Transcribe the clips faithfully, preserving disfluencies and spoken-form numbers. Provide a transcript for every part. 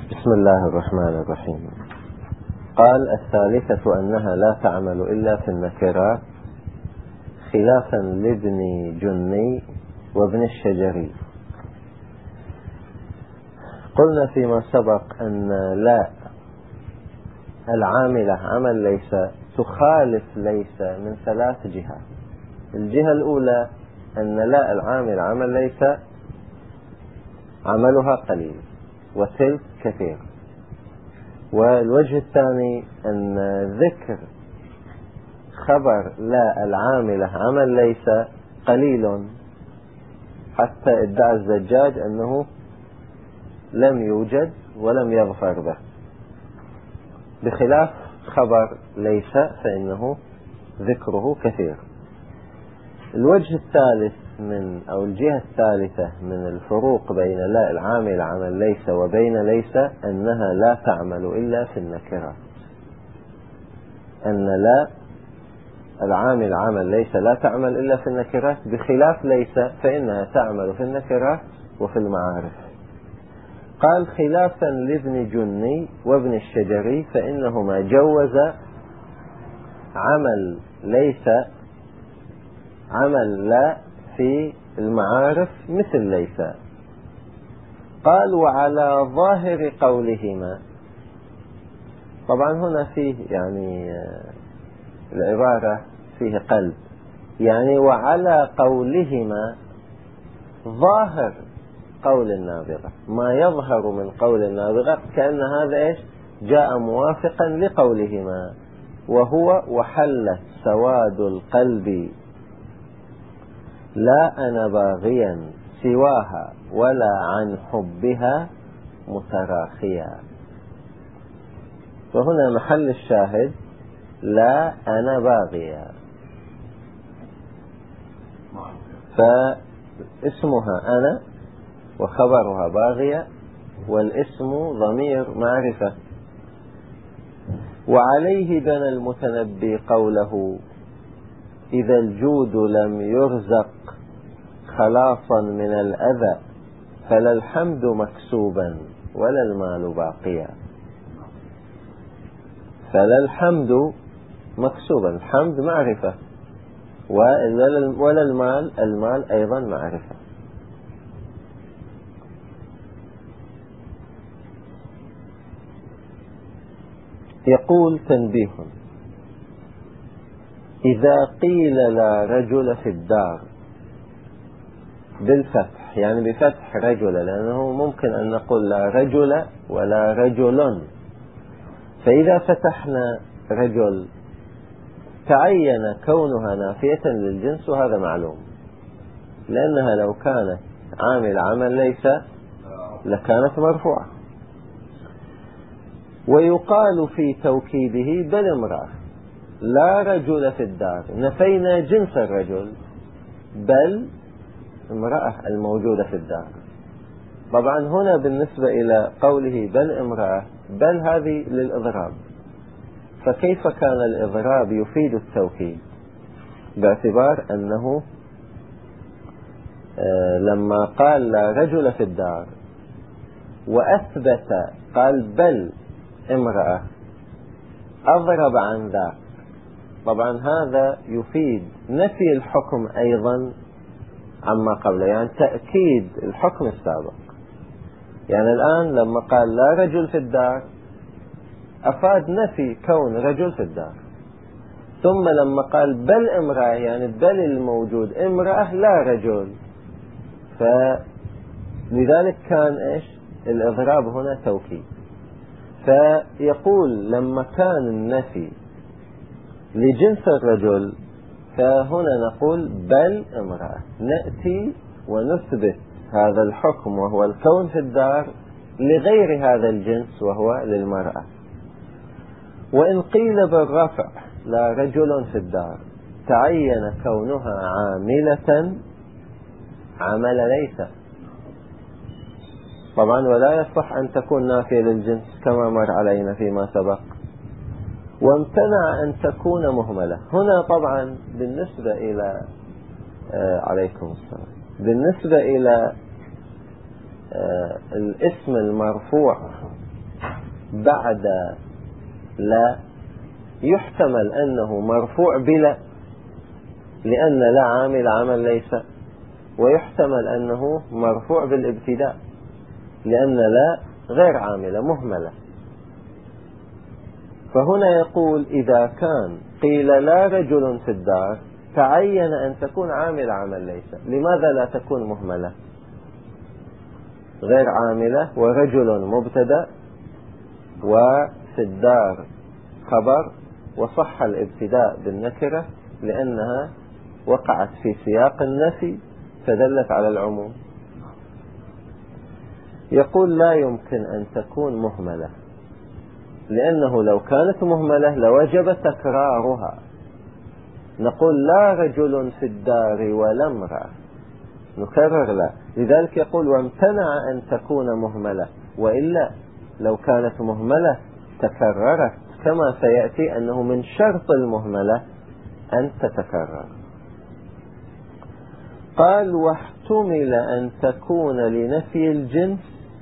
بسم الله الرحمن الرحيم. قال الثالثة أنها لا تعمل إلا في النكرات خلافا لابن جني وابن الشجري. قلنا فيما سبق أن لا العاملة عمل ليس تخالف ليس من ثلاث جهات. الجهة الأولى أن لا العامل عمل ليس عملها قليل وتلك كثير. والوجه الثاني أن ذكر خبر لا العاملة عمل ليس قليل حتى ادعى الزجاج أنه لم يوجد ولم يظفر به، بخلاف خبر ليس فإنه ذكره كثير. الوجه الثالث من أو الجهة الثالثة من الفروق بين لا العامل عمل ليس وبين ليس أنها لا تعمل إلا في النكرات. أن لا العامل عمل ليس لا تعمل إلا في النكرات، بخلاف ليس فإنها تعمل في النكرات وفي المعارف. قال خلافا لابن جني وابن الشجري فإنهما جوز عمل ليس عمل لا في المعارف مثل ليس. قال وعلى ظاهر قولهما، طبعا هنا فيه يعني العبارة فيه قلب، يعني وعلى قولهما ظاهر قول النابغة، ما يظهر من قول النابغة كأن هذا إيش جاء موافقا لقولهما، وهو وحل سواد القلب لا أنا باغيا سواها ولا عن حبها متراخيا. فهنا محل الشاهد لا أنا باغيا، فاسمها أنا وخبرها باغية والاسم ضمير معرفة. وعليه بنى المتنبي قوله إذا الجود لم يرزق خلاصا من الأذى فلا الحمد مكسوبا ولا المال باقيا. فلا الحمد مكسوبا، الحمد معرفة، ولا المال المال أيضا معرفة. يقول تنبيه: إذا قيل لا رجل في الدار بالفتح، يعني بفتح رجل، لأنه ممكن أن نقول لا رجل ولا رجل، فإذا فتحنا رجل تعين كونها نافية للجنس، وهذا معلوم، لأنها لو كانت عامل عمل ليس لكانت مرفوعة. ويقال في توكيده بل امرأة لا رجل في الدار، نفينا جنس الرجل، بل امرأة الموجودة في الدار. طبعا هنا بالنسبة إلى قوله بل امرأة، بل هذه للإضراب، فكيف كان الإضراب يفيد التوكيد؟ باعتبار أنه آه لما قال لا رجل في الدار وأثبت قال بل امرأة أضرب عن ذاك، طبعا هذا يفيد نفي الحكم أيضا عما قبله، يعني تأكيد الحكم السابق. يعني الآن لما قال لا رجل في الدار أفاد نفي كون رجل في الدار، ثم لما قال بل امرأة يعني بل الموجود امرأة لا رجل، فلذلك كان إيش الإضراب هنا توكيد. فيقول لما كان النفي لجنس الرجل فهنا نقول بل امرأة، نأتي ونثبت هذا الحكم وهو الكون في الدار لغير هذا الجنس وهو للمرأة. وإن قيل بالرفع لا رجل في الدار تعين كونها عاملة عمل ليس، طبعا ولا يصح أن تكون نافية للجنس كما مر علينا فيما سبق. وامتنع أن تكون مهملة. هنا طبعا بالنسبة إلى آه عليكم السلام، بالنسبة إلى آه الاسم المرفوع بعد لا يحتمل أنه مرفوع بلا، لأن لا عامل عمل ليس، ويحتمل أنه مرفوع بالابتداء لأن لا غير عاملة مهملة. فهنا يقول إذا كان قيل لا رجل في الدار تعين أن تكون عامل عمل ليس. لماذا لا تكون مهملة غير عاملة ورجل مبتدأ وفي الدار خبر، وصح الابتداء بالنكرة لأنها وقعت في سياق النفي فدلت على العموم. يقول لا يمكن أن تكون مهملة، لأنه لو كانت مهملة لوجب تكرارها. نقول لا رجل في الدار ولا امرأة، نكرر لا. لذلك يقول وامتنع أن تكون مهملة، وإلا لو كانت مهملة تكررت، كما سيأتي أنه من شرط المهملة أن تتكرر. قال واحتمل أن تكون لنفي الجنس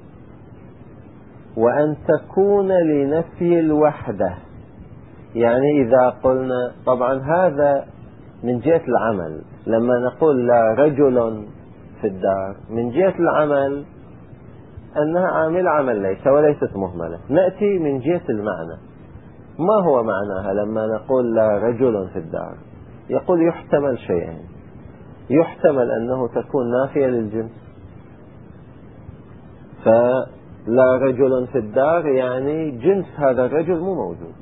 وأن تكون لنفي الوحدة. يعني إذا قلنا، طبعا هذا من جهة العمل، لما نقول لا رجل في الدار من جهة العمل أنها عامل عمل ليس وليست مهملة. نأتي من جهة المعنى، ما هو معناها لما نقول لا رجل في الدار؟ يقول يحتمل شيئين. يحتمل أنه تكون نافية للجنس، فلا رجل في الدار يعني جنس هذا الرجل مو موجود،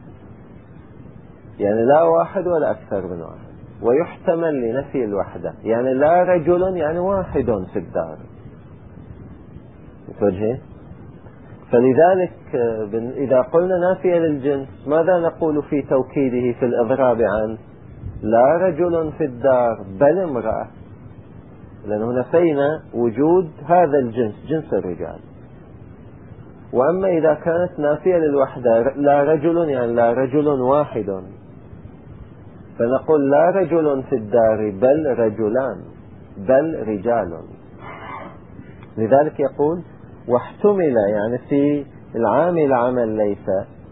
يعني لا واحد ولا أكثر من واحد. ويحتمل لنفي الوحدة، يعني لا رجل يعني واحد في الدار. متوجهين؟ فلذلك إذا قلنا نافية للجنس ماذا نقول في توكيده في الإضراب عن لا رجل في الدار بل امرأة؟ لأنه نفينا وجود هذا الجنس، جنس الرجال. وأما إذا كانت نافية للوحدة لا رجل يعني لا رجل واحد، فنقول لا رجل في الدار بل رجلان بل رجال. لذلك يقول واحتمل يعني في العامل عمل ليس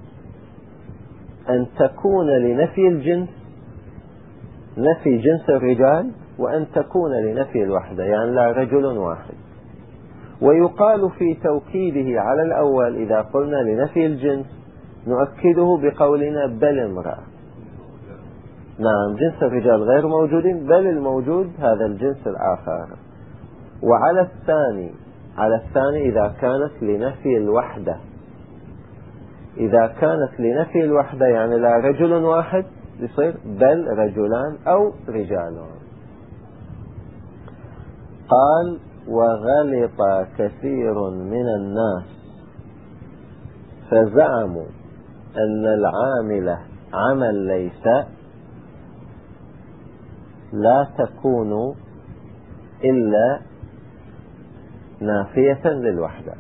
أن تكون لنفي الجنس نفي جنس الرجال، وأن تكون لنفي الوحدة يعني لا رجل واحد. ويقال في توكيده على الأول إذا قلنا لنفي الجنس نؤكده بقولنا بل امرأة. نعم، جنس الرجال غير موجودين، بل الموجود هذا الجنس الآخر. وعلى الثاني على الثاني إذا كانت لنفي الوحدة، إذا كانت لنفي الوحدة يعني لا رجل واحد يصير بل رجلان أو رجال. قال وغلط كثير من الناس فزعموا أن العاملة عمل ليس لا تكون إلا نافية للوحدة.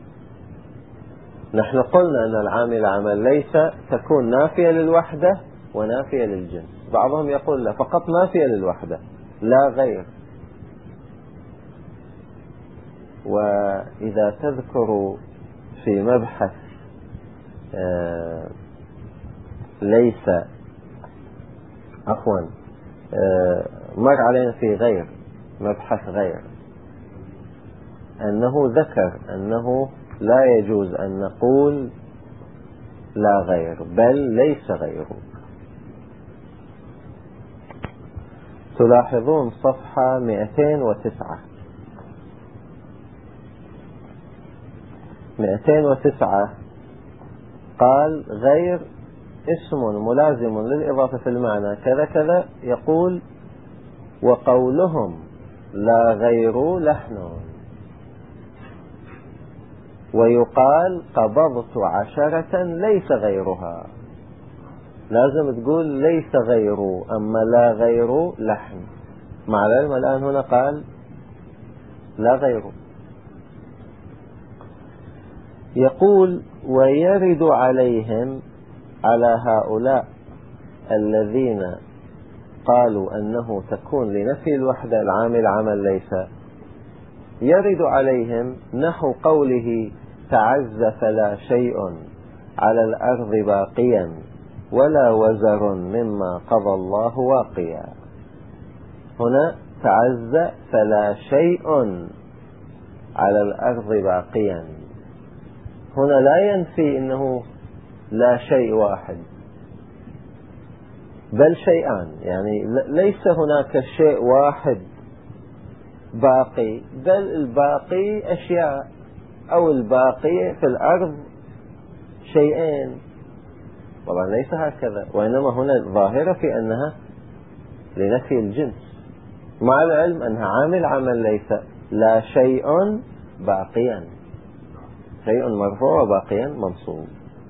نحن قلنا أن العامل عمل ليس تكون نافية للوحدة ونافية للجنس. بعضهم يقول لا، فقط نافية للوحدة لا غير. وإذا تذكروا في مبحث آه ليس عفوا آه مر علينا في غير مبحث غير أنه ذكر أنه لا يجوز أن نقول لا غير بل ليس غيره. تلاحظون صفحة مئتين وتسعة مئتين وتسعة قال غير اسم ملازم للإضافة في المعنى كذا كذا. يقول وقولهم لا غير لحن، ويقال قبضت عشرة ليس غيرها. لازم تقول ليس غير، أما لا غير لحن. مع العلم الآن هنا قال لا غير. يقول ويرد عليهم على هؤلاء الذين قالوا أنه تكون لنفي الوحدة العامل عمل ليس، يرد عليهم نحو قوله تعز فلا شيء على الأرض باقيا ولا وزر مما قضى الله واقيا. هنا تعز فلا شيء على الأرض باقيا، هنا لا ينفي أنه لا شيء واحد بل شيئان، يعني ليس هناك شيء واحد باقي، بل الباقي أشياء، أو الباقي في الأرض شيئين. طبعا ليس هكذا، وإنما هنا الظاهرة في أنها لنفي الجنس، مع العلم أنها عامل عمل ليس. لا شيء باقيا، شيء مرفوع وباقيا منصوب.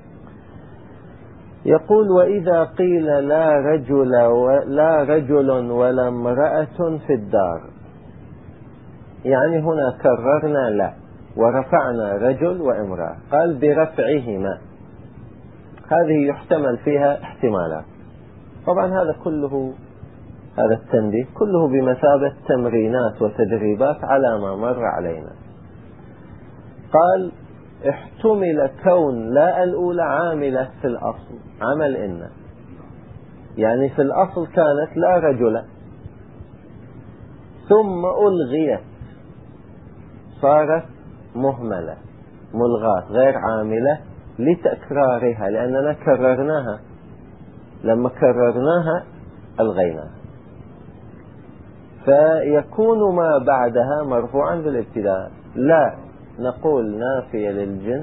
يقول وإذا قيل لا رجل لا رجل ولا امرأة في الدار، يعني هنا كررنا لا ورفعنا رجل وامرأة، قال برفعهما، هذه يحتمل فيها احتمالات. طبعا هذا كله، هذا التنبيه كله بمثابة تمرينات وتدريبات على ما مر علينا. قال احتمل كون لا الأولى عاملة في الأصل عمل إن، يعني في الأصل كانت لا رجل، ثم ألغيت صارت مهملة ملغاة غير عاملة لتكرارها، لأننا كررناها، لما كررناها ألغيناها، فيكون ما بعدها مرفوعا بالابتداء. لا نقول نافية للجنس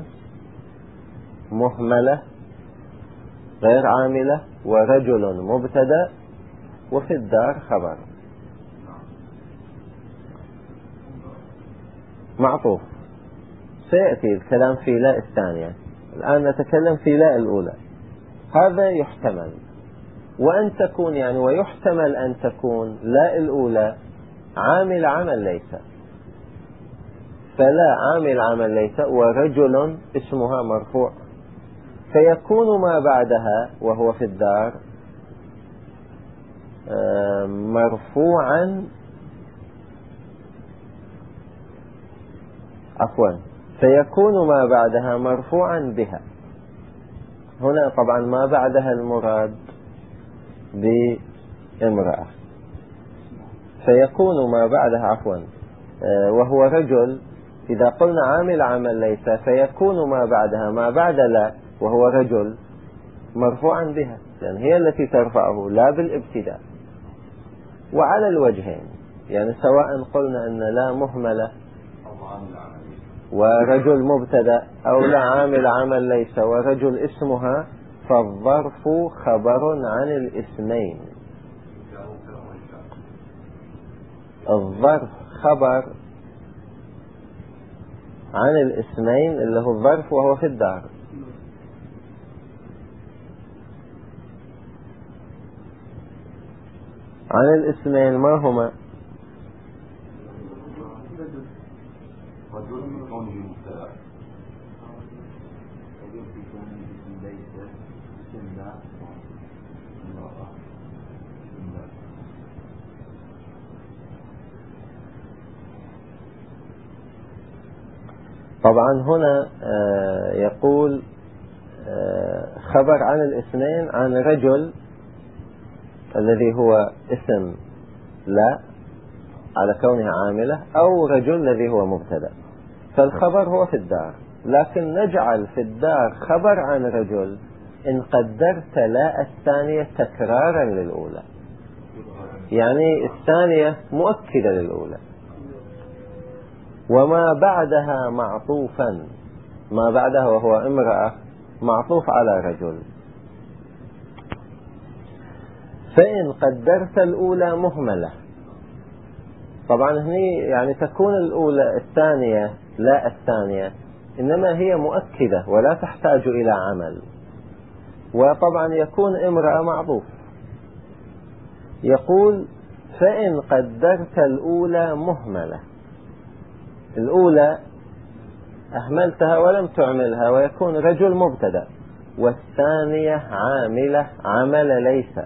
مهملة غير عاملة، ورجل مبتدأ، وفي الدار خبر معطوف. سيأتي الكلام في لا الثانية، الآن نتكلم في لا الأولى. هذا يحتمل، وأن تكون يعني ويحتمل أن تكون لا الأولى عامل عمل ليس، فلا عامل عمل ليس ورجل اسمها مرفوع، فيكون ما بعدها وهو في الدار مرفوعا، عفوا فيكون ما بعدها مرفوعا بها. هنا طبعا ما بعدها المراد بامرأة، فيكون ما بعدها عفوا وهو رجل، إذا قلنا عامل عمل ليس فيكون ما بعدها ما بعد لا وهو رجل مرفوعا بها، لأن هي التي ترفعه لا بالابتداء. وعلى الوجهين، يعني سواء قلنا أن لا مهملة ورجل مبتدأ، أو لا عامل عمل ليس ورجل اسمها، فالظرف خبر عن الاسمين. الظرف خبر عن الاسمين اللي هو الظرف وهو في الدار. عن الاسمين ما هما؟ طبعا هنا يقول خبر عن الاثنين، عن رجل الذي هو اسم لا على كونها عاملة، أو رجل الذي هو مبتدأ، فالخبر هو في الدار، لكن نجعل في الدار خبر عن رجل إن قدرت لا الثانية تكرارا للأولى، يعني الثانية مؤكدة للأولى، وما بعدها معطوفا، ما بعدها وهو امرأة معطوف على رجل. فإن قدرت الأولى مهملة، طبعا هني يعني تكون الأولى الثانية لا الثانية إنما هي مؤكدة ولا تحتاج إلى عمل، وطبعا يكون امرأة معطوف. يقول فإن قدرت الأولى مهملة، الأولى أهملتها ولم تعملها ويكون رجل مبتدأ، والثانية عاملة عمل ليس،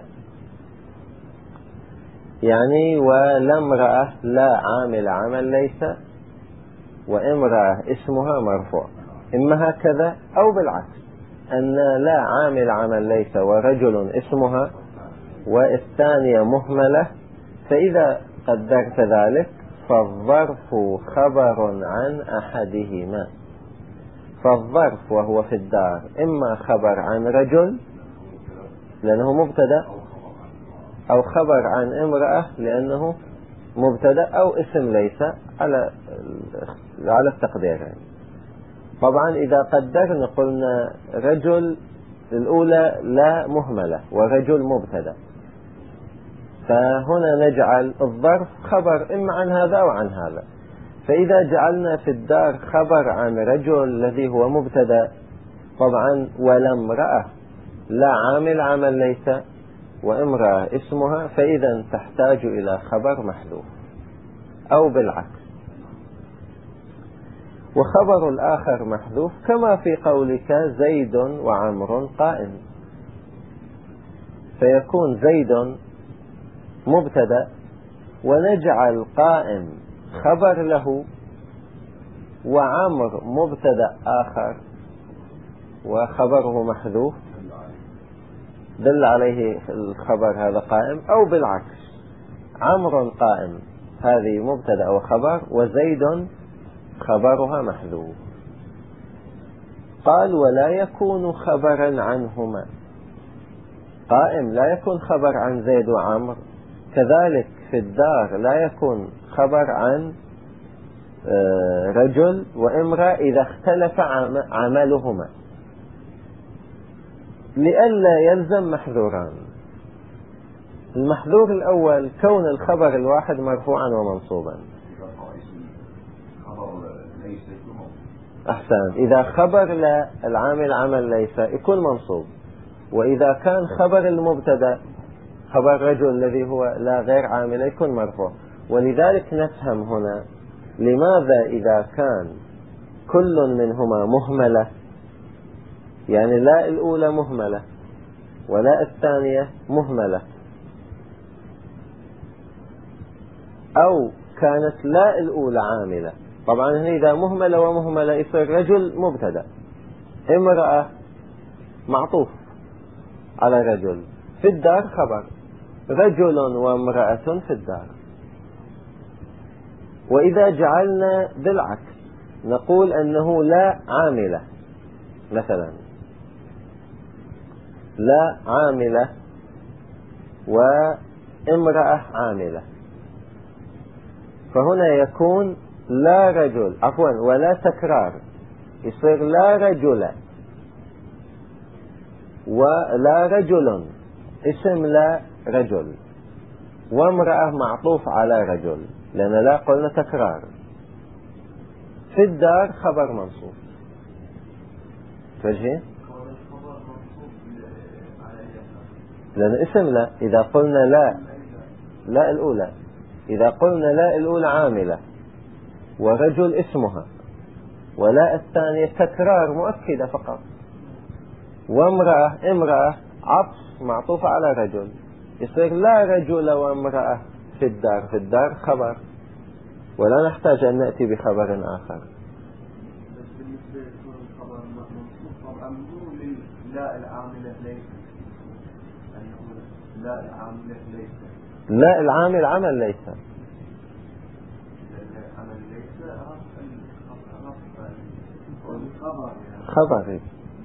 يعني ولا امرأة لا عامل عمل ليس، وامرأة اسمها مرفوع. إما هكذا أو بالعكس، أن لا عامل عمل ليس ورجل اسمها والثانية مهملة. فإذا قدرت ذلك فالظرف خبر عن أحدهما. فالظرف وهو في الدار إما خبر عن رجل لأنه مبتدأ، أو خبر عن امرأة لأنه مبتدأ، أو اسم ليس على على التقديرين. طبعا إذا قدرنا قلنا رجل الأولى لا مهملة ورجل مبتدأ، فهنا نجعل الظرف خبر إما عن هذا أو عن هذا. فإذا جعلنا في الدار خبر عن رجل الذي هو مبتدأ طبعا ولا امرأة، لا عامل عمل ليس وامرأة اسمها، فإذا تحتاج إلى خبر محذوف أو بالعكس. وخبر الآخر محذوف كما في قولك زيد وعمر قائم، فيكون زيد مبتدأ ونجعل قائم خبر له، وعمر مبتدأ آخر وخبره محذوف دل عليه الخبر هذا قائم، أو بالعكس عمر قائم هذه مبتدأ وخبر، وزيد خبرها محذوف. قال ولا يكون خبرا عنهما. قائم لا يكون خبر عن زيد وعمر، كذلك في الدار لا يكون خبر عن رجل وامرأة إذا اختلف عملهما، لئلا يلزم محذوران. المحذور الأول كون الخبر الواحد مرفوعا ومنصوبا. أحسن، إذا خبر لا العامل عمل ليس يكون منصوب، وإذا كان خبر المبتدأ خبر رجل الذي هو لا غير عامل يكون مرفوع. ولذلك نفهم هنا لماذا إذا كان كل منهما مهملة، يعني لا الأولى مهملة ولا الثانية مهملة، أو كانت لا الأولى عاملة، طبعا إذا مهملة ومهملة يصير رجل مبتدأ، امرأة معطوف على رجل، في الدار خبر رجل وامرأة في الدار. وإذا جعلنا بالعكس نقول أنه لا عاملة، مثلا لا عاملة وامرأة عاملة، فهنا يكون لا رجل عفوا ولا تكرار، يصير لا رجل ولا رجل اسم لا رجل، وامرأة معطوف على رجل، لأن لا قلنا تكرار. في الدار خبر منصوب. تجي لأن اسم لا، إذا قلنا لا لا الأولى، إذا قلنا لا الأولى عاملة ورجل اسمها، ولا الثانية تكرار مؤكدة فقط، وامرأة امرأة عطف معطوفة على رجل، يصير لا رجل وامرأة في الدار، في الدار خبر، ولا نحتاج أن نأتي بخبر آخر. لا العاملة ليس، لا العاملة ليس، لا العامل عمل ليس، خبر.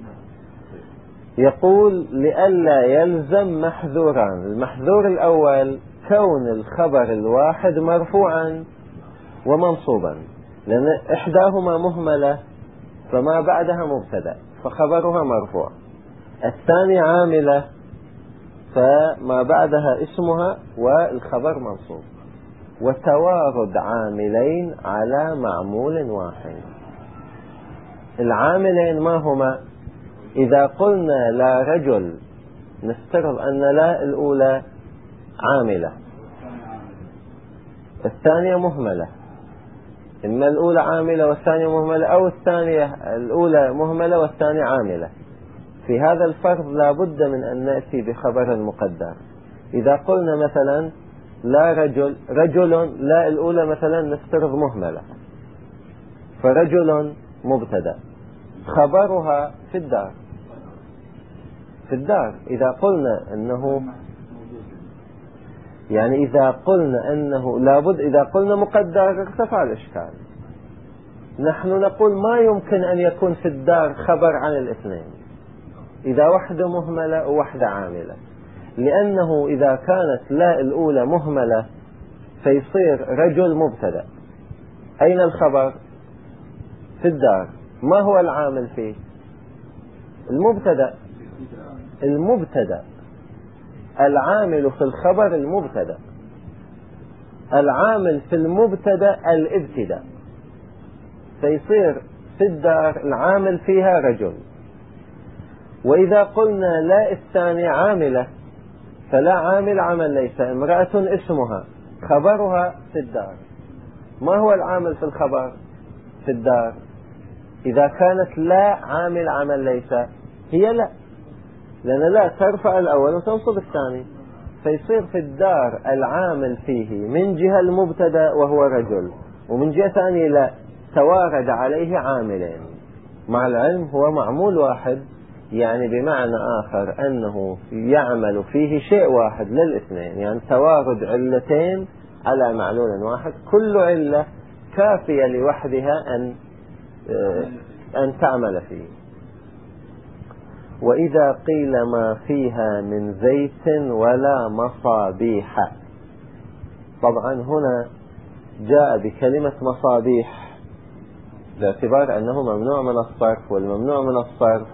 يقول لئلا يلزم محذوران. المحذور الأول كون الخبر الواحد مرفوعا ومنصوبا، لأن إحداهما مهملة فما بعدها مبتدأ فخبرها مرفوع، الثانية عاملة فما بعدها اسمها والخبر منصوب، وتوارد عاملين على معمول واحد. العاملين ما هما؟ إذا قلنا لا رجل نفترض أن لا الأولى عاملة، الثانية مهملة، إما الأولى عاملة والثانية مهملة، أو الثانية الأولى مهملة والثانية عاملة. في هذا الفرض لا بد من أن نأتي بخبر مقدر. إذا قلنا مثلا لا رجل رجل، لا الأولى مثلا نفترض مهملة، فرجل مبتدأ، خبرها في الدار. في الدار إذا قلنا أنه يعني إذا قلنا أنه لابد إذا قلنا مقدر ارتفع الإشكال. نحن نقول ما يمكن أن يكون في الدار خبر عن الاثنين إذا واحدة مهملة وواحدة عاملة، لأنه إذا كانت لا الأولى مهملة فيصير رجل مبتدأ. أين الخبر؟ في الدار. ما هو العامل فيه؟ المبتدأ. المبتدأ العامل في الخبر المبتدأ، العامل في المبتدأ الابتداء، فيصير في الدار العامل فيها رجل. وإذا قلنا لا الثانية عاملة فلا عامل عمل ليس، امرأة اسمها، خبرها في الدار. ما هو العامل في الخبر في الدار؟ إذا كانت لا عامل عمل ليس هي لا، لأن لا ترفع الأول وتنصب الثاني، فيصير في الدار العامل فيه من جهة المبتدأ وهو رجل، ومن جهة ثانية لا، توارد عليه عاملين، مع العلم هو معمول واحد، يعني بمعنى آخر أنه يعمل فيه شيء واحد للاثنين، يعني توارد علتين على معلول واحد، كل علة كافية لوحدها أن أن تعمل فيه. وإذا قيل ما فيها من زيت ولا مصابيح، طبعا هنا جاء بكلمة مصابيح باعتبار أنه ممنوع من الصرف، والممنوع من الصرف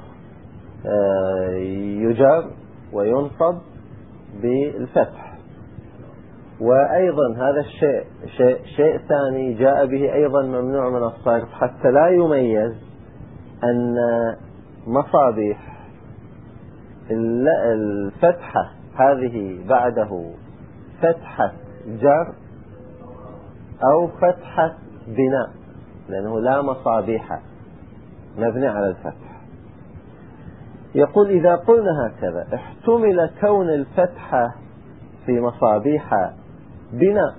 يجر وينصب بالفتح. وأيضا هذا الشيء شيء, شيء ثاني جاء به أيضا ممنوع من الصرف حتى لا يميز أن مصابيح الفتحة هذه بعده فتحة جر أو فتحة بناء، لأنه لا مصابيح مبني على الفتح. يقول إذا قلنا هكذا احتمل كون الفتحة في مصابيح بناء،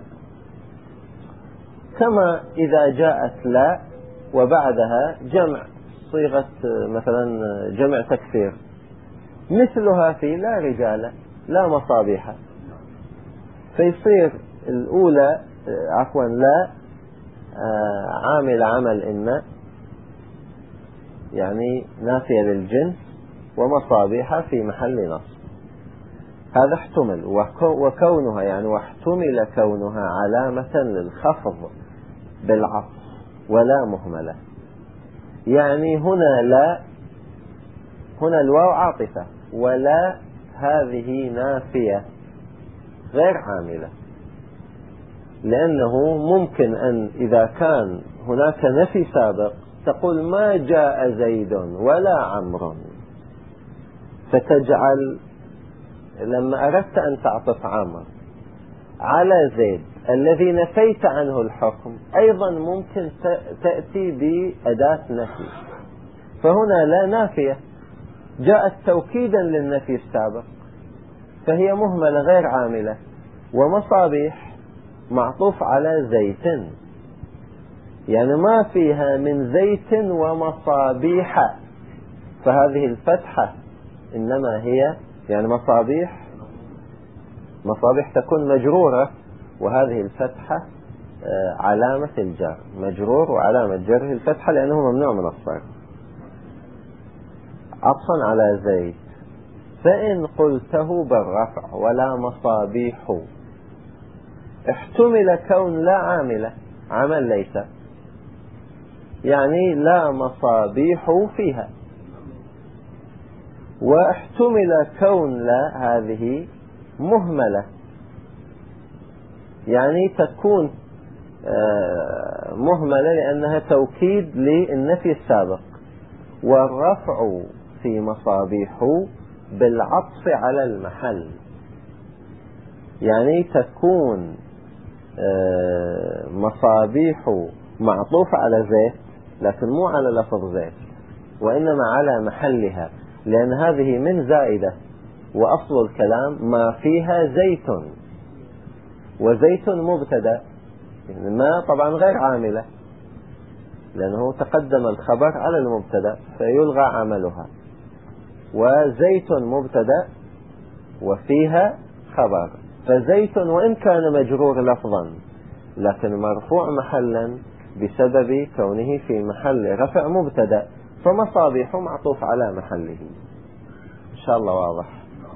كما إذا جاءت لا وبعدها جمع صيغة مثلا جمع تكسير، مثلها في لا رجال لا مصابيح، فيصير الأولى عفوا لا عامل عمل إن يعني نافية للجنس، ومصابيح في محل نصب. هذا احتمل، وكونها يعني واحتمل كونها علامة للخفض بالعطف ولا مهملة، يعني هنا لا، هنا الواو عاطفة، ولا هذه نافية غير عاملة، لأنه ممكن أن إذا كان هناك نفي سابق تقول ما جاء زيد ولا عمرو، فتجعل لما أردت أن تعطف عمرو على زيد الذي نفيت عنه الحكم أيضا ممكن تأتي بأداة نفي، فهنا لا نافية جاءت توكيدا للنفي السابق فهي مهملة غير عاملة. ومصابيح معطوف على زيت، يعني ما فيها من زيت ومصابيح، فهذه الفتحة إنما هي يعني مصابيح مصابيح تكون مجرورة، وهذه الفتحة علامة الجر، مجرور وعلامة جره الفتحة لأنه ممنوع من الصرف عطفا على زيت. فإن قلته بالرفع ولا مصابيح احتمل كون لا عاملة عمل ليس، يعني لا مصابيح فيها، واحتمل كون لا هذه مهملة، يعني تكون مهملة لأنها توكيد للنفي السابق. والرفع في مصابيح بالعطف على المحل، يعني تكون مصابيح معطوف على زيت لكن مو على لفظ زيت، وإنما على محلها، لأن هذه من زائدة، وأصل الكلام ما فيها زيت، وزيت مبتدأ، ما طبعا غير عاملة، لأنه تقدم الخبر على المبتدأ فيلغى عملها. وزيت مبتدأ وفيها خبر، فزيت وإن كان مجرور لفظا لكن مرفوع محلا بسبب كونه في محل رفع مبتدأ، فمصابيح معطوف على محله. إن شاء الله واضح.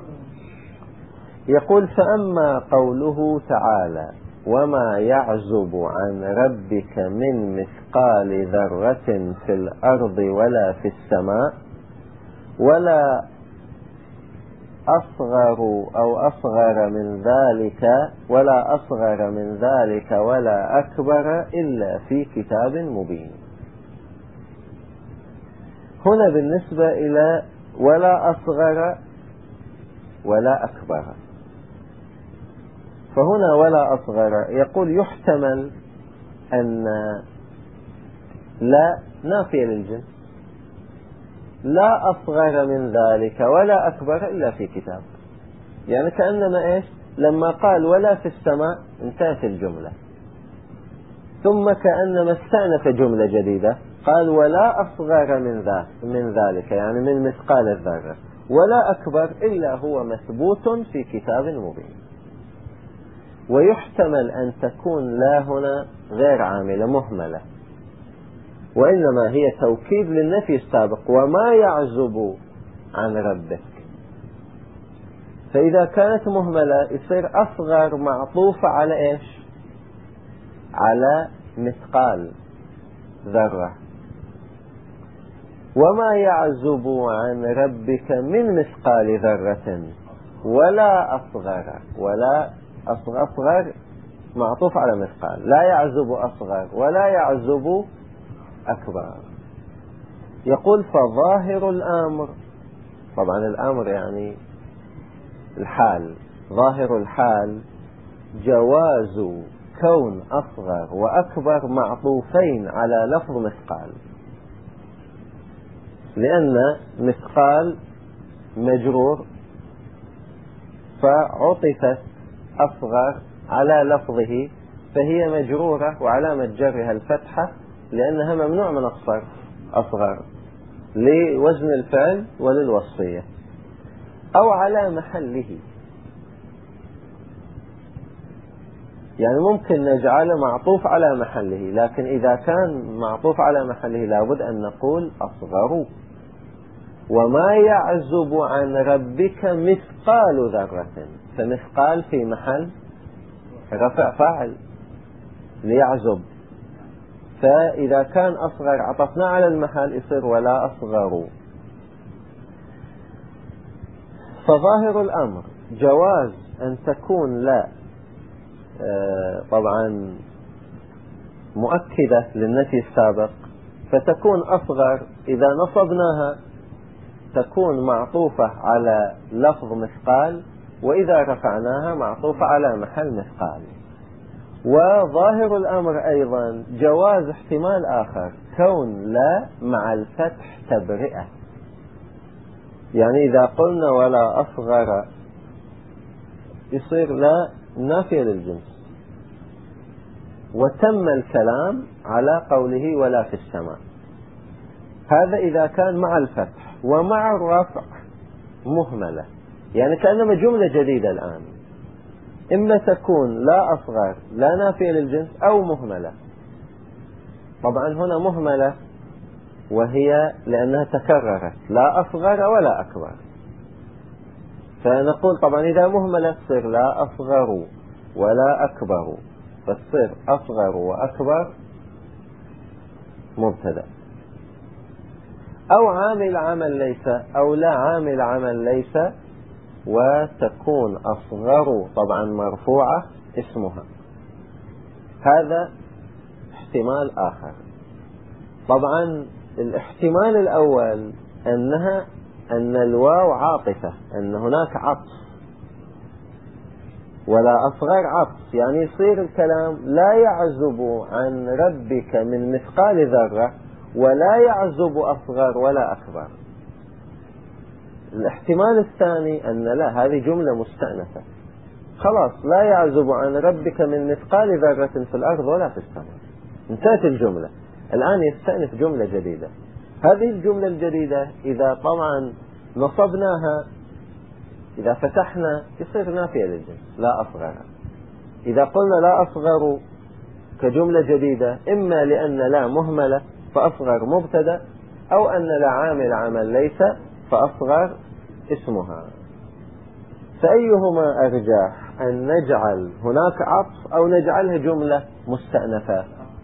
يقول: فأما قوله تعالى: وما يعزب عن ربك من مثقال ذرة في الأرض ولا في السماء ولا أصغر أو أصغر من ذلك ولا أصغر من ذلك ولا أكبر إلا في كتاب مبين. هنا بالنسبة إلى ولا أصغر ولا أكبر، فهنا ولا أصغر يقول يحتمل أن لا نافية للجنس، لا أصغر من ذلك ولا أكبر إلا في كتاب. يعني كأنما إيش؟ لما قال ولا في السماء انتهت الجملة، ثم كأنما استأنف جملة جديدة قال ولا أصغر من ذلك من ذلك يعني من مثقال الذرة ولا أكبر إلا هو مثبوت في كتاب مبين. ويحتمل أن تكون لا هنا غير عاملة مهملة، وإنما هي توكيد للنفي السابق وما يعزب عن ربك. فإذا كانت مهملة يصير أصغر معطوفة على إيش؟ على مثقال ذرة. وما يعزب عن ربك من مثقال ذرة ولا أصغر ولا أصغر, أصغر معطوف على مثقال، لا يعزب أصغر ولا يعزب أكبر. يقول فظاهر الأمر، طبعا الأمر يعني الحال، ظاهر الحال جواز كون أصغر وأكبر معطوفين على لفظ مثقال، لأن مثقال مجرور فعطفت أصغر على لفظه فهي مجرورة وعلامة جرها الفتحة لأنها ممنوع من الصرف أصغر لوزن الفعل وللوصفية، أو على محله. يعني ممكن نجعله معطوف على محله، لكن إذا كان معطوف على محله لابد أن نقول أصغر. وما يعزب عن ربك مثقال ذرة، فمثقال في محل رفع فاعل ليعزب، فإذا كان أصغر عطفنا على المحل يصير ولا أصغر. فظاهر الأمر جواز أن تكون لا طبعا مؤكدة للنفي السابق، فتكون أصغر إذا نصبناها تكون معطوفة على لفظ مثقال، وإذا رفعناها معطوفة على محل مثقال. وظاهر الأمر أيضا جواز احتمال آخر، كون لا مع الفتح تبرئة، يعني إذا قلنا ولا أصغر يصير لا نافية للجنس، وتم الكلام على قوله ولا في السماء. هذا إذا كان مع الفتح، ومع الرفع مهملة، يعني كأنما جملة جديدة الآن، إما تكون لا أصغر لا نافية للجنس أو مهملة. طبعا هنا مهملة وهي لأنها تكررت لا أصغر ولا أكبر، فنقول طبعا إذا مهملة تصير لا أصغر ولا أكبر، فتصير أصغر وأكبر مبتدأ. أو عامل عمل ليس، أو لا عامل عمل ليس وتكون أصغر طبعا مرفوعة اسمها، هذا احتمال آخر. طبعا الاحتمال الأول أنها أن الواو عاطفة، أن هناك عطف، ولا أصغر عطف، يعني يصير الكلام لا يعزب عن ربك من مثقال ذرة ولا يعزب أصغر ولا أكبر. الاحتمال الثاني أن لا، هذه جملة مستأنفة، خلاص لا يعزب عن ربك من مثقال ذرة في الأرض ولا في السماء، انتهت الجملة. الآن يستأنف جملة جديدة. هذه الجملة الجديدة إذا طبعا نصبناها، إذا فتحنا، يصير نافية للجنس لا أصغر. إذا قلنا لا أصغر كجملة جديدة، إما لأن لا مهملة فأصغر مبتدأ، أو أن لا عامل عمل ليس فأصغر اسمها. فأيهما أرجح، أن نجعل هناك عطف أو نجعلها جملة مستأنفة؟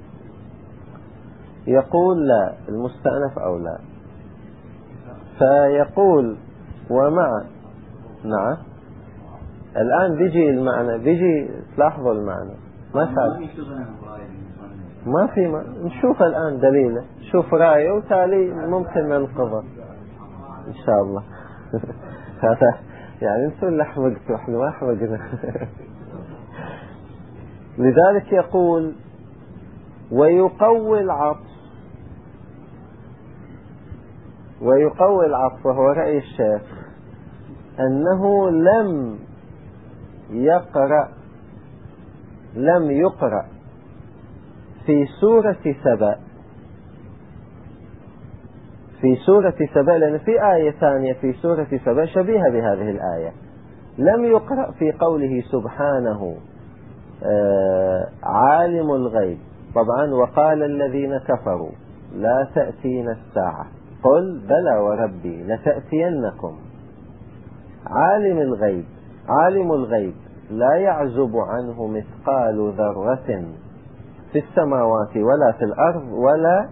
يقول لا، المستأنف أو لا. فيقول ومع، نعم الآن بيجي المعنى، بيجي تلاحظوا المعنى ما شاء ما في ما نشوف الآن دليله، شوف رأيه وتالي ممكن ننقضه إن شاء الله. هذا يعني انتوا اللي حمقتوا، احنا ما حمقنا. لذلك يقول ويقوي العطف، ويقوي العطف وهو رأي الشيخ أنه لم يقرأ لم يقرأ في سورة سبأ، في سورة سبأ، لأن في آية ثانية في سورة سبأ شبيهة بهذه الآية، لم يقرأ في قوله سبحانه آه عالم الغيب. طبعا وقال الذين كفروا لا تأتينا الساعة، قل بلى وربي لتأتينكم. عالم الغيب، عالم الغيب لا يعزب عنه مثقال ذرة في السماوات ولا في الأرض ولا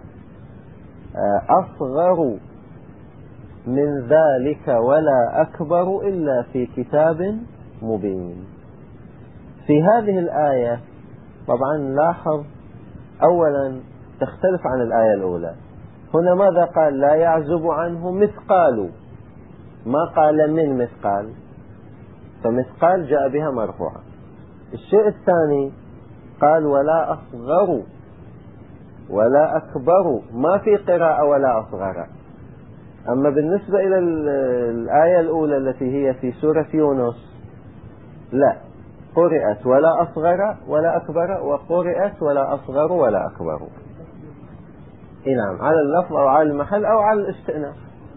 أصغر من ذلك ولا أكبر إلا في كتاب مبين. في هذه الآية طبعا لاحظ أولا تختلف عن الآية الأولى. هنا ماذا قال؟ لا يعزب عنه مثقال، ما قال من مثقال، فمثقال جاء بها مرفوعة. الشيء الثاني قال ولا أصغر ولا أكبر، ما في قراءة ولا أصغر. أما بالنسبة إلى الآية الأولى التي هي في سورة يونس لا، قرأت ولا أصغر ولا أكبر، وقرأت ولا أصغر ولا أكبر. نعم، على اللفظ أو على المحل أو على الاستئناف.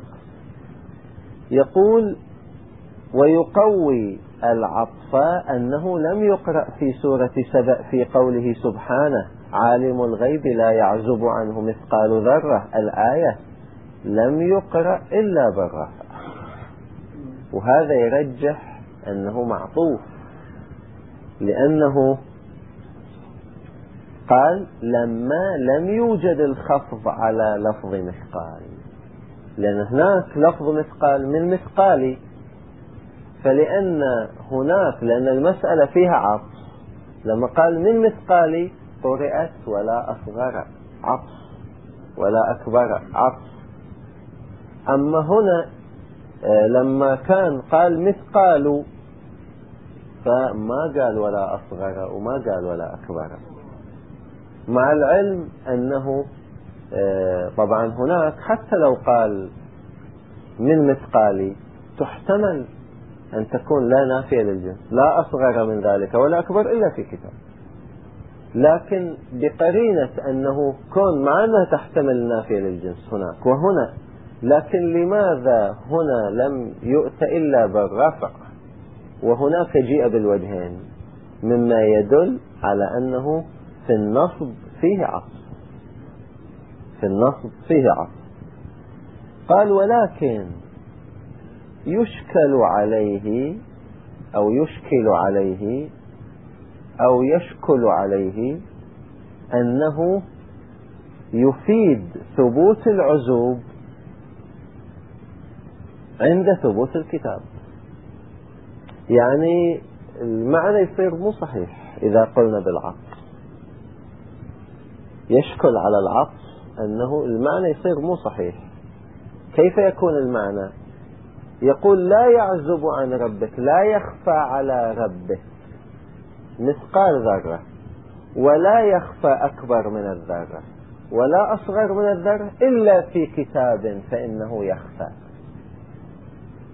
يقول ويقوي العطف أنه لم يقرأ في سورة سبأ في قوله سبحانه عالم الغيب لا يعزب عنه مثقال ذرة، الآية لم يقرأ إلا بالرفع، وهذا يرجح أنه معطوف، لأنه قال لما لم يوجد الخفض على لفظ مثقال، لأن هناك لفظ مثقال من مثقال، فلأن هناك لأن المسألة فيها عطف، لما قال من مثقال قرأت ولا أصغر عطف ولا أكبر عطف. أما هنا لما كان قال مثقال فما قال ولا أصغر وما قال ولا أكبر، مع العلم أنه طبعا هناك حتى لو قال من مثقال تحتمل أن تكون لا نافية للجنس، لا أصغر من ذلك ولا أكبر إلا في كتاب، لكن بقرينة أنه كون مع أنها تحتمل نافية للجنس هناك وهنا، لكن لماذا هنا لم يؤت إلا بالرفع وهناك جيء بالوجهين، مما يدل على أنه في النصب فيه عطف، في النصب فيه عطف. قال ولكن يشكل عليه أو يشكل عليه أو يشكل عليه أنه يفيد ثبوت العزوب عند ثبوت الكتاب، يعني المعنى يصير مو صحيح إذا قلنا بالعطف، يشكل على العطف أنه المعنى يصير مو صحيح. كيف يكون المعنى؟ يقول لا يعزب عن ربك، لا يخفى على ربك مثقال ذرة، ولا يخفى أكبر من الذرة ولا أصغر من الذرة إلا في كتاب فإنه يخفى.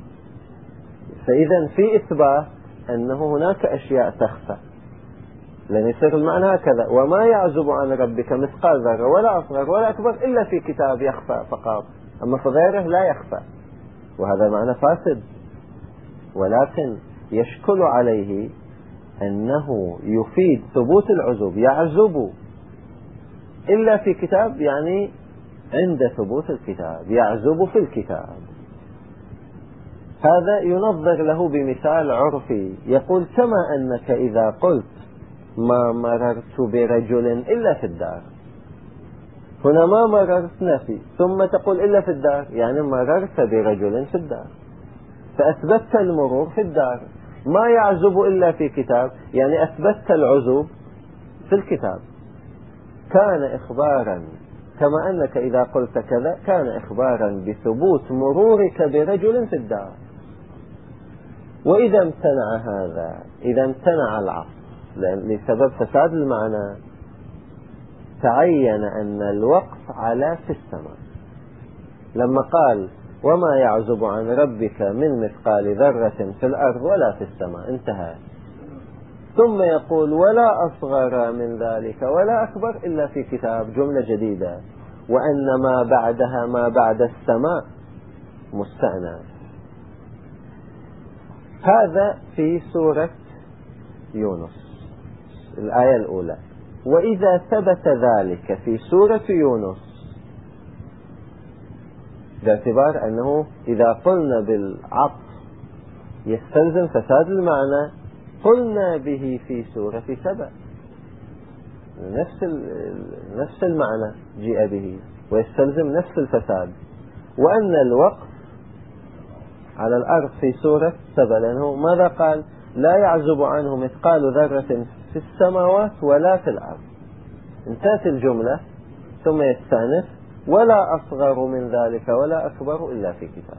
فإذا في إثبات أنه هناك أشياء تخفى، لأن يصير المعنى هكذا: وما يعزب عن ربك مثقال ذرة ولا أصغر ولا أكبر إلا في كتاب يخفى فقط، أما في غيره لا يخفى، وهذا معنى فاسد. ولكن يشكل عليه أنه يفيد ثبوت العزوب، يعزب إلا في كتاب، يعني عند ثبوت الكتاب، يعزب في الكتاب. هذا ينظر له بمثال عرفي، يقول: كما أنك إذا قلت ما مررت برجل إلا في الدار، هنا ما مررت نفي، ثم تقول إلا في الدار، يعني مررت برجل في الدار، فأثبتت المرور في الدار. ما يعزب إلا في كتاب، يعني أثبتت العزوب في الكتاب. كان إخبارا، كما أنك إذا قلت كذا كان إخبارا بثبوت مرورك برجل في الدار. وإذا امتنع هذا، إذا امتنع العطف لسبب فساد المعنى، تعين أن الوقف على في السماء. لما قال: وما يعزب عن ربك من مثقال ذرة في الأرض ولا في السماء، انتهى. ثم يقول: ولا أصغر من ذلك ولا أكبر إلا في كتاب، جملة جديدة. وأن ما بعدها ما بعد السماء مستأنف. هذا في سورة يونس الآية الأولى. وإذا ثبت ذلك في سورة يونس، باعتبار أنه إذا قلنا بالعطف يستلزم فساد المعنى، قلنا به في سورة سبأ، نفس نفس المعنى جاء به ويستلزم نفس الفساد. وأن الوقف على الأرض في سورة سبأ، لأنه ماذا قال؟ لا يعزب عنه مثقال ذرة في السماوات ولا في الأرض، انتهت الجملة، ثم يستأنف: ولا أصغر من ذلك ولا أكبر إلا في كتاب.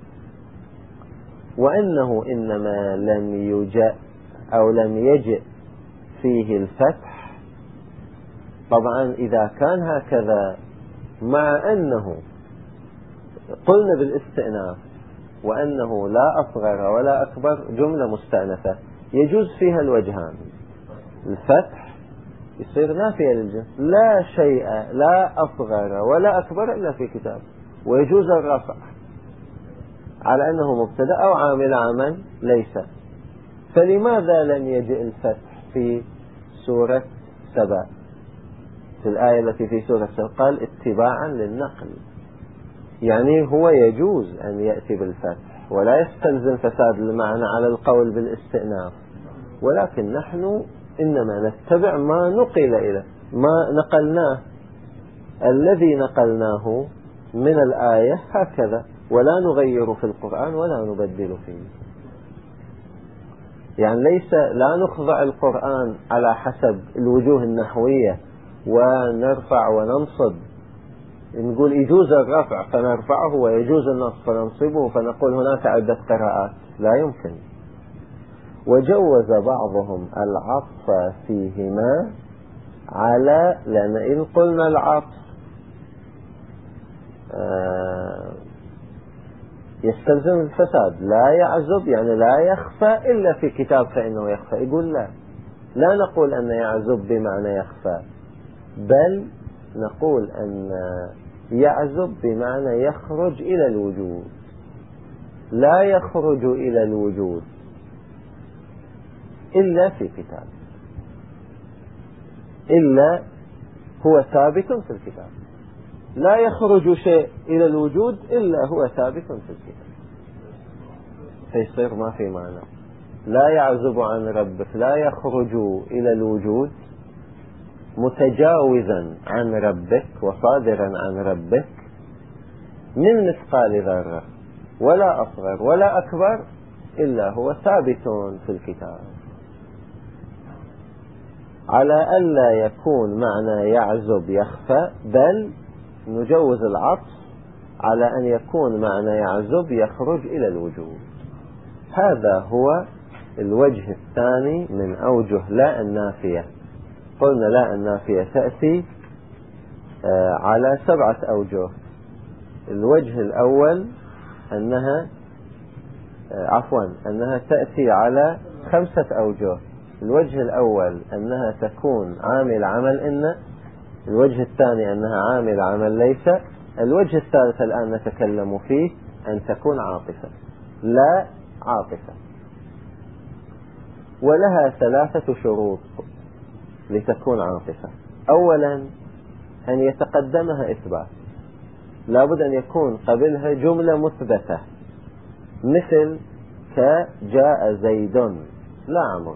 وأنه إنما لم يجأ أو لم يجئ فيه الفتح. طبعا إذا كان هكذا، مع أنه قلنا بالاستئناف وأنه لا أصغر ولا أكبر جملة مستأنفة يجوز فيها الوجهان، الفتح يصير نافية للجنس، لا شيء لا أصغر ولا أكبر إلا في كتاب، ويجوز الرفع على أنه مبتدأ أو عامل عمل ليس. فلماذا لم يجئ الفتح في سورة سبأ في الآية التي في سورة سبأ؟ قال: اتباعا للنقل، يعني هو يجوز أن يأتي بالفتح ولا يستلزم فساد المعنى على القول بالاستئناف، ولكن نحن إنما نتبع ما نقل إليه، ما نقلناه، الذي نقلناه من الآية هكذا، ولا نغير في القرآن ولا نبدل فيه. يعني ليس لا نخضع القرآن على حسب الوجوه النحوية ونرفع وننصب، نقول يجوز الرفع فنرفعه ويجوز النصب فننصبه فنقول هناك عدة قراءات، لا يمكن. وجوز بعضهم العطف فيهما على، لأن إن قلنا العطف يستلزم الفساد، لا يعزب يعني لا يخفى إلا في كتاب فإنه يخفى، يقول لا، لا نقول أن يعزب بمعنى يخفى، بل نقول أن يعزب بمعنى يخرج إلى الوجود، لا يخرج إلى الوجود إلا في كتاب، إلا هو ثابت في الكتاب، لا يخرج شيء إلى الوجود إلا هو ثابت في الكتاب، فيصير ما في معنى. لا يعزب عن ربك، لا يخرج إلى الوجود، متجاوزا عن ربك وصادرا عن ربك من مثقال ذرة ولا أصغر ولا أكبر إلا هو ثابت في الكتاب. على ألا يكون معنى يعزب يخفى، بل نجوز العطف على أن يكون معنى يعزب يخرج إلى الوجود. هذا هو الوجه الثاني من أوجه لا النافية. قلنا لا النافية تأتي على سبعة أوجه. الوجه الأول أنها عفوا أنها تأتي على خمسة أوجه، الوجه الأول أنها تكون عامل عمل إن، الوجه الثاني أنها عامل عمل ليس، الوجه الثالث الآن نتكلم فيه أن تكون عاطفة لا عاطفة. ولها ثلاثة شروط لتكون عاطفة. أولا أن يتقدمها إثبات، لابد أن يكون قبلها جملة مثبتة، مثل كجاء زيد لا عمرو.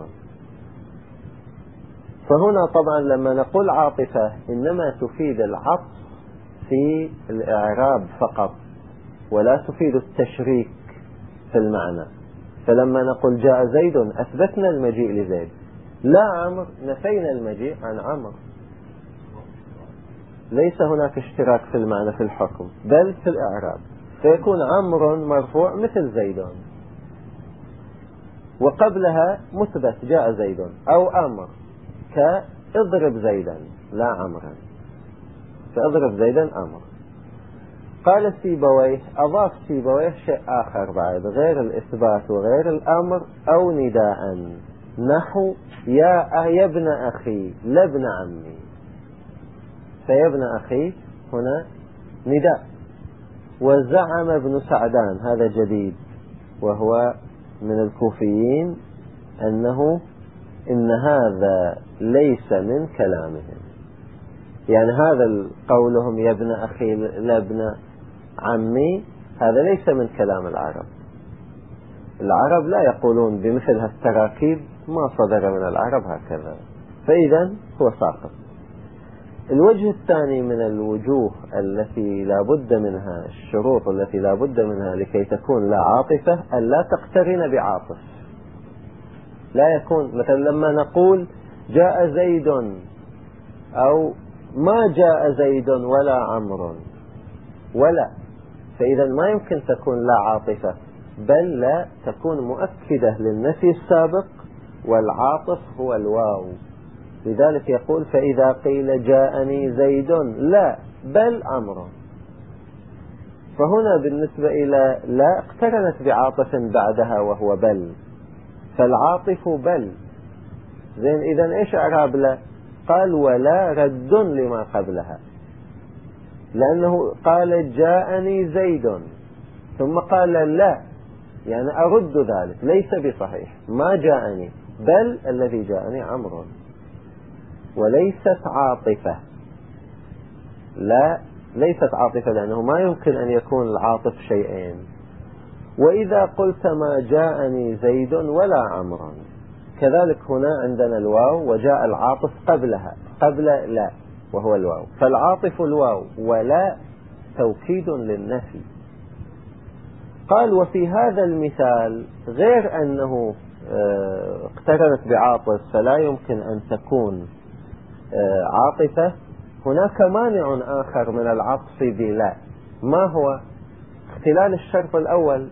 فهنا طبعا لما نقول عاطفة إنما تفيد العطف في الإعراب فقط ولا تفيد التشريك في المعنى. فلما نقول جاء زيد أثبتنا المجيء لزيد، لا عمرو نفينا المجيء عن عمرو. ليس هناك اشتراك في المعنى في الحكم بل في الإعراب، فيكون عمرو مرفوع مثل زيد، وقبلها مثبت جاء زيد، أو أمر كاضرب زيدا لا عمرا، فاضرب زيدا أمر. قال سيبويه، أضاف سيبويه شيء آخر بعد غير الإثبات وغير الأمر، أو نداء، نحو يا يا ابن أخي لا ابن عمي. فيا ابن أخي هنا نداء. وزعم ابن سعدان، هذا جديد وهو من الكوفيين، أنه إن هذا ليس من كلامهم، يعني هذا قولهم يا ابن أخي لا ابن عمي هذا ليس من كلام العرب. العرب لا يقولون بمثل هالتراكيب، ما صدر من العرب هكذا، فإذا هو ساقط. الوجه الثاني من الوجوه التي لا بد منها، الشروط التي لا بد منها لكي تكون لا عاطفة، أن لا تقترن بعاطف. لا يكون مثلا لما نقول جاء زيد أو ما جاء زيد ولا عمرو ولا، فإذا ما يمكن تكون لا عاطفة، بل لا تكون مؤكدة للنفي السابق، والعاطف هو الواو. لذلك يقول فإذا قيل جاءني زيد لا بل عمرو، فهنا بالنسبة إلى لا اقترنت بعاطف بعدها وهو بل، فالعاطف بل. زين إذن إيش إعراب لا؟ قال ولا رد لما قبلها، لأنه قال جاءني زيد ثم قال لا، يعني أرد ذلك، ليس بصحيح، ما جاءني، بل الذي جاءني عمرو، وليست عاطفة. لا ليست عاطفة، لأنه ما يمكن أن يكون العاطف شيئين. وإذا قلت ما جاءني زيد ولا عمرو، كذلك هنا عندنا الواو وجاء العاطف قبلها قبل لا وهو الواو، فالعاطف الواو ولا توكيد للنفي. قال وفي هذا المثال غير أنه اقترنت بعاطف فلا يمكن أن تكون عاطفة، هناك مانع آخر من العطف بلا، ما هو؟ اختلال الشرط الأول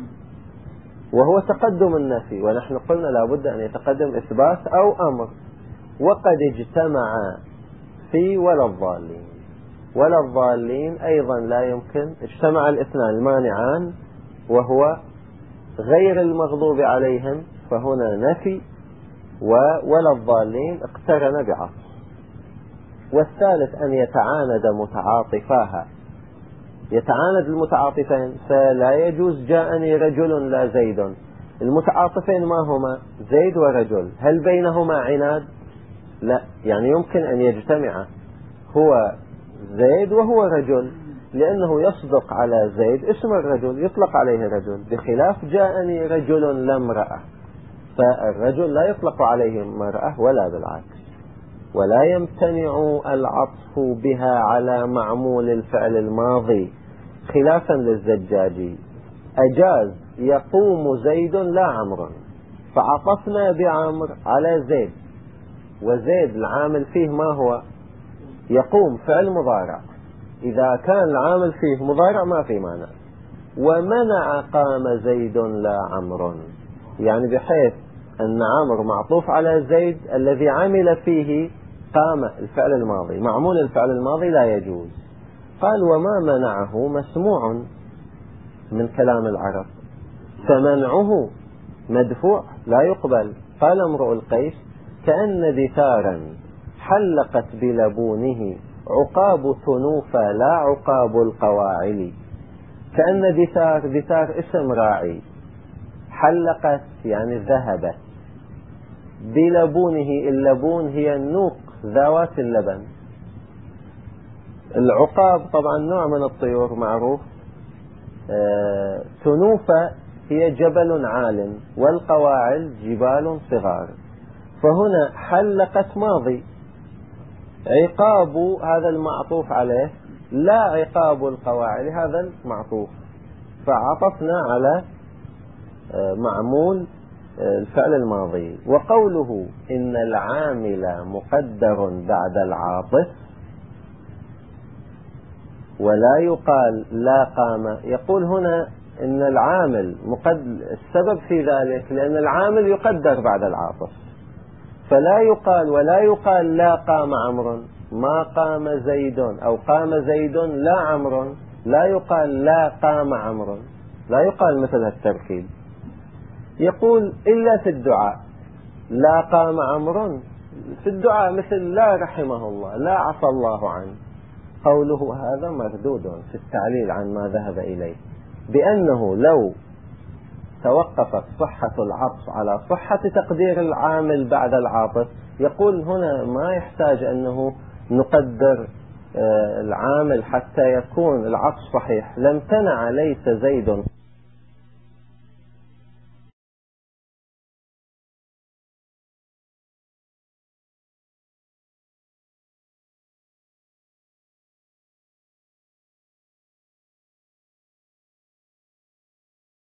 وهو تقدم النفي، ونحن قلنا لابد أن يتقدم إثبات أو أمر، وقد اجتمع في ولا الضالين. ولا الضالين أيضا لا يمكن، اجتمع الاثنان المانعان وهو غير المغضوب عليهم، فهنا نفي، ولا الضالين اقترن بعطف. والثالث أن يتعاند متعاطفاها، يتعاند المتعاطفين، فلا يجوز جاءني رجل لا زيد. المتعاطفين ما هما؟ زيد ورجل، هل بينهما عناد؟ لا، يعني يمكن أن يجتمع هو زيد وهو رجل، لأنه يصدق على زيد اسم الرجل، يطلق عليه رجل، بخلاف جاءني رجل لا امرأة، فالرجل لا يطلق عليه امرأة ولا بالعكس. ولا يمتنع العطف بها على معمول الفعل الماضي، خلافا للزجاجي، أجاز يقوم زيد لا عمرو، فعطفنا بعمر على زيد، وزيد العامل فيه ما هو؟ يقوم، فعل مضارع، إذا كان العامل فيه مضارع ما في مانع. ومنع قام زيد لا عمرو، يعني بحيث أن عمرو معطوف على زيد الذي عمل فيه قام الفعل الماضي، معمول الفعل الماضي لا يجوز. قال وما منعه مسموع من كلام العرب، فمنعه مدفوع لا يقبل، قال امرؤ القيس: كأن دثارا حلقت بلبونه عقاب ثنوفا لا عقاب القواعل. كأن دثار، دثار اسم راعي، حلقت يعني ذهبت، بلبونه، اللبون هي النوق ذوات اللبن. العقاب طبعا نوع من الطيور معروف. آه ثنوفة هي جبل عال، والقواعل جبال صغار. فهنا حلقت ماضي، عقاب هذا المعطوف عليه، لا عقاب القواعل هذا المعطوف، فعطفنا على آه معمول آه الفعل الماضي. وقوله إن العامل مقدر بعد العاطف، ولا يقال لا قام، يقول هنا إن العامل مقدر، السبب في ذلك لأن العامل يقدر بعد العاطف، فلا يقال ولا يقال لا قام عمرو، ما قام زيد، أو قام زيد لا عمرو، لا يقال لا قام عمرو، لا يقال مثل التركيب. يقول إلا في الدعاء، لا قام عمرو في الدعاء مثل لا رحمه الله، لا عفى الله عنه. قوله هذا مردود في التعليل عن ما ذهب إليه، بأنه لو توقفت صحة العطف على صحة تقدير العامل بعد العاطف، يقول هنا ما يحتاج أنه نقدر العامل حتى يكون العطف صحيح. لم تنع ليس زيد